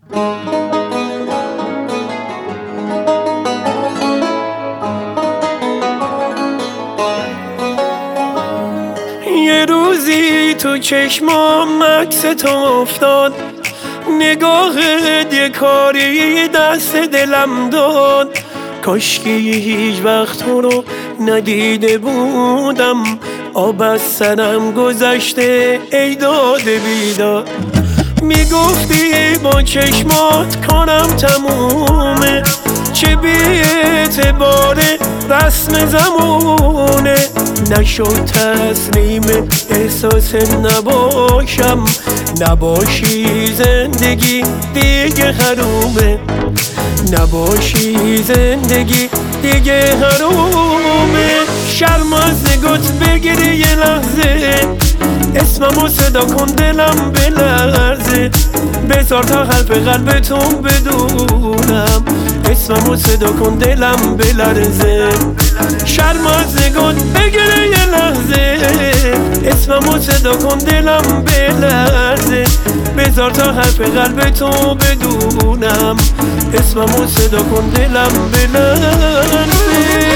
یه روزی تو چشمام عکس تو افتاد، نگاهت یه کاری دست دلم داد. کاشکی هیچ وقت تو رو ندیده بودم، آب از سرم گذشته ای داده بیداد. میگفتی با چشمات کارم تمومه، چه بی اعتبار رسم زمونه. نشد تسلیم احساس نباشم، نباشی زندگی دیگه حرومه، نباشی زندگی دیگه حرومه. شرم از نگات بگیری یه لحظه، اسممو صدا کن دلم بلرزه. بذار تا حرف قلبتون بدونم، اسممو صدا کن دلم بلرزه. شرم از نگات بگیری یه لحظه، اسممو صدا کن دلم بلرزه. بذار تا حرف قلبتون بدونم، اسممو صدا کن دلم بلرزه.